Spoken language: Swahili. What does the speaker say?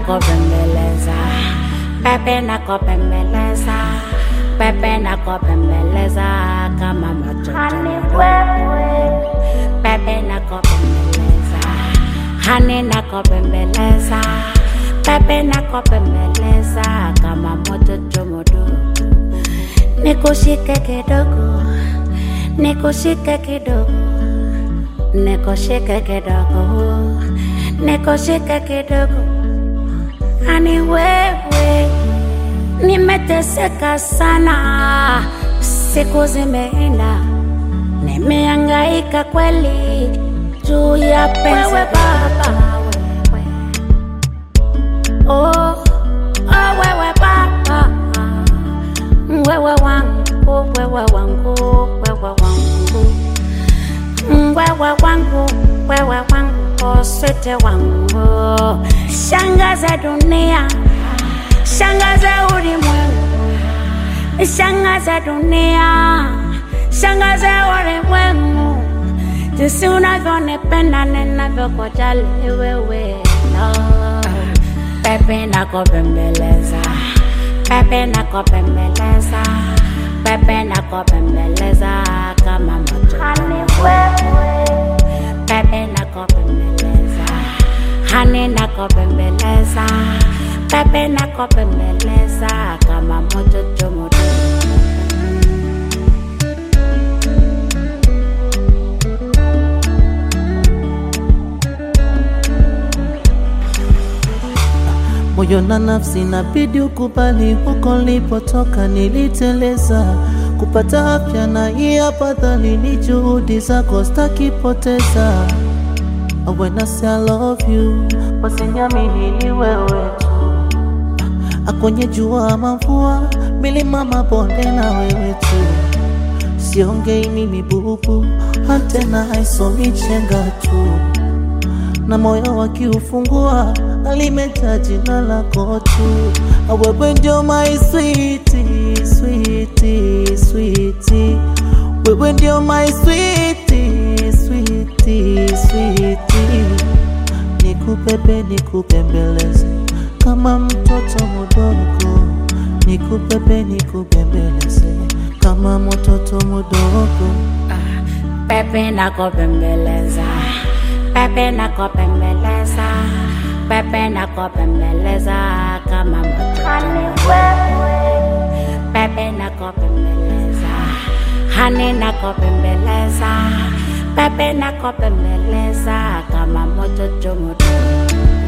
nakopembeleza, pepe nakopembeleza, pepe nakopembeleza kama moto. Pepe nakopembeleza, hani nakopembeleza, pepe nakopembeleza kama moto chomodo. Nikushike kidogo, nikushike kidogo, nikushike kidogo, nikushike kidogo. Hani wewe, nimeteseka sana, siku zimeenda, nimehangaika kweli juu ya penzi. Wewe baba, wewe, oh, oh wewe baba, wewe wangu, wewe wangu, wewe wangu, wewe wangu, wewe wangu, swete wangu. Shangaza dunia, shangaza ulimwengu, shangaza dunia, shangaza ulimwengu. Jinsi unavyonipenda ninavyokujali wewe, no. Pepe nakopembeleza, pepe nakopembeleza, pepe nakopembeleza kama moto. Pepe nakopembeleza, hani nakopembeleza, pepe nakopembeleza kama moto chomoto. Moyo na nafsi inabidi ukubali, huko nilipotoka niliteleza. Kupata afya na hii afadhali, ni juhudi zako sitakipoteza. When I say I love you, wasiniamini ni wewe tu. Akonye jua mavua, milima mabonde na wewe tu. Siongei mimi bubu, antena haisomi chenga tu. Na moyo wakiufungua, alimeta jina lako tu. Wewe ndio my sweetie, sweetie, sweetie. Wewe ndio my sweetie, sweetie, sweetie. Nikupepe nikupembeleze kama mtoto mdogo. Nikupepe nikupembeleze kama mtoto mdogo. Pepe nakopembeleza, pepe nakopembeleza, pepe nakopembeleza kama moto. Pepe nakopembeleza, hani nakopembeleza, pepe nakopembeleza kama moto chomoto.